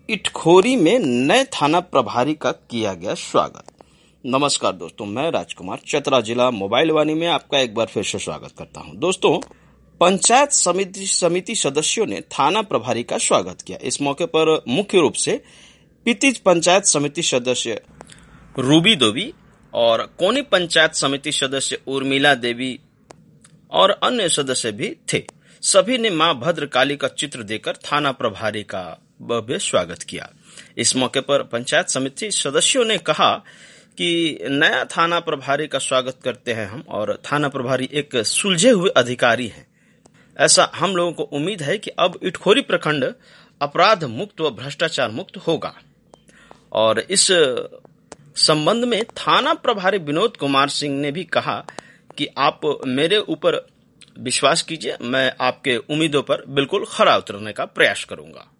इटखोरी में नए थाना प्रभारी का किया गया स्वागत। नमस्कार दोस्तों, मैं राजकुमार चतरा जिला मोबाइल वाणी में आपका एक बार फिर से स्वागत करता हूं। दोस्तों, पंचायत समिति सदस्यों ने थाना प्रभारी का स्वागत किया। इस मौके पर मुख्य रूप से पितिज पंचायत समिति सदस्य रूबी देवी और कोनी पंचायत समिति सदस्य उर्मिला देवी और अन्य सदस्य भी थे। सभी ने मां भद्रकाली का चित्र देकर थाना प्रभारी का भव्य स्वागत किया। इस मौके पर पंचायत समिति सदस्यों ने कहा कि नया थाना प्रभारी का स्वागत करते हैं हम, और थाना प्रभारी एक सुलझे हुए अधिकारी हैं। ऐसा हम लोगों को उम्मीद है कि अब इटखोरी प्रखंड अपराध मुक्त व भ्रष्टाचार मुक्त होगा। और इस संबंध में थाना प्रभारी विनोद कुमार सिंह ने भी कहा कि आप मेरे ऊपर विश्वास कीजिए, मैं आपके उम्मीदों पर बिल्कुल खरा उतरने का प्रयास करूंगा।